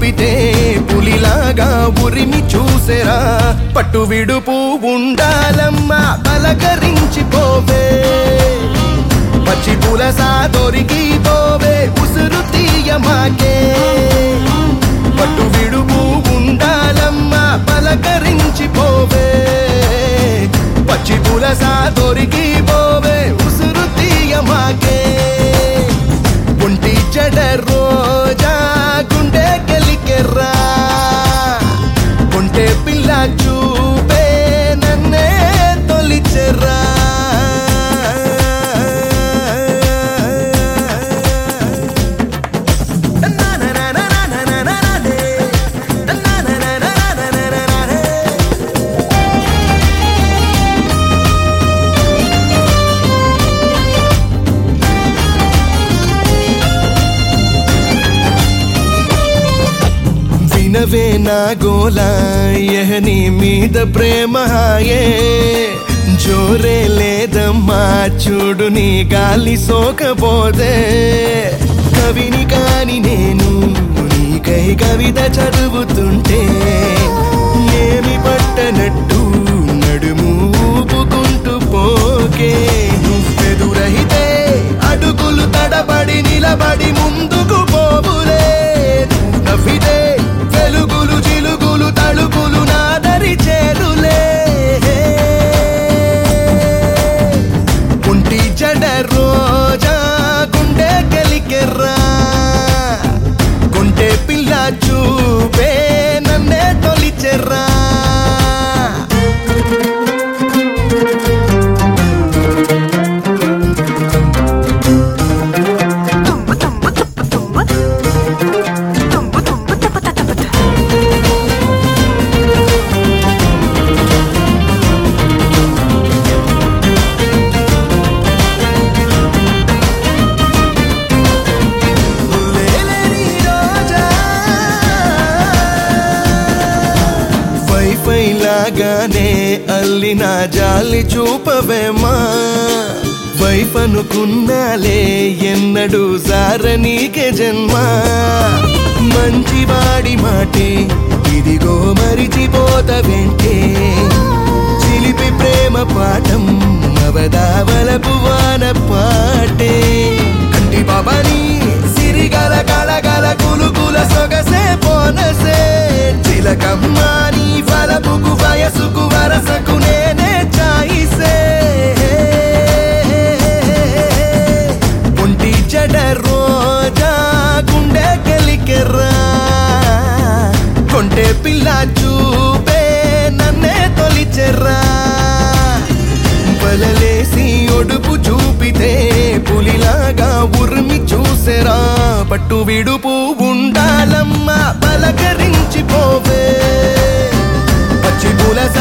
చూపితే పులిలాగా ఉరిమి చూసెరా పట్టు విడుపు ఉండాలమ్మా పలకరించిపోవే పచ్చి పులసా దొరికి పోవే ఉసురు తీయమాకే పట్టు విడుపు ఉండాలమ్మా పలకరించిపోవే పచ్చి పులసా దొరికి పోవే ఉసురు తీయమాకే ఒంటి చెడ రోజా గుండె గెలికెర్రా కొంటే పిల్ల చూపే నన్నే తొలిచెర్రా వినవే నా గోలా యహని మీద ప్రేమ హాయే జోరే లేదమ్మా చూడు నీ గాలి సోకపోతే కవిని కాని నేను నీకై కవిత చదువుతుంటే ఏమి పట్టనట్టు నడుము ఊపుకుంటూ పోకే నువ్వెదురైతే అడుగులు తడబడి నిలబడి ముందుకు పోవులే నవ్వితే వెలుగులు చిలుగులు తలుపులు నాదరి చేరులే ఒంటి జడ రోజా గుండె గెలికెర్రా కొంటే పిల్ల చూపే నన్నే తొలిచెర్రా లాగానే అల్లిన జాలి చూపవేమా వైఫ్ అనుకున్నాలే ఎన్నడు సారనీకే జన్మ మంచివాడి మాటే ఇదిగో మరిచిపోతవేంటే చిలిపి ప్రేమ పాఠం అవదావలపు వాన పాటే కంటి బాబాని సిరిగల కళగల కులుకుల సొగసే పోనసే చిలకమ్మా నీ వలపుకు వయసుకు వరసకు నేనే చాయిసే ఒంటి చెడ రోజా గుండె గెలికెర్రా కొంటే పిల్ల చూపే నన్నే తొలిచెర్రా వలలేసి ఒడుపు చూపితే పులిలాగా ఉర్మి చూసెరా పట్టు విడుపు ఉండాలమ్మా పలకరించిపోవే పచ్చి పులస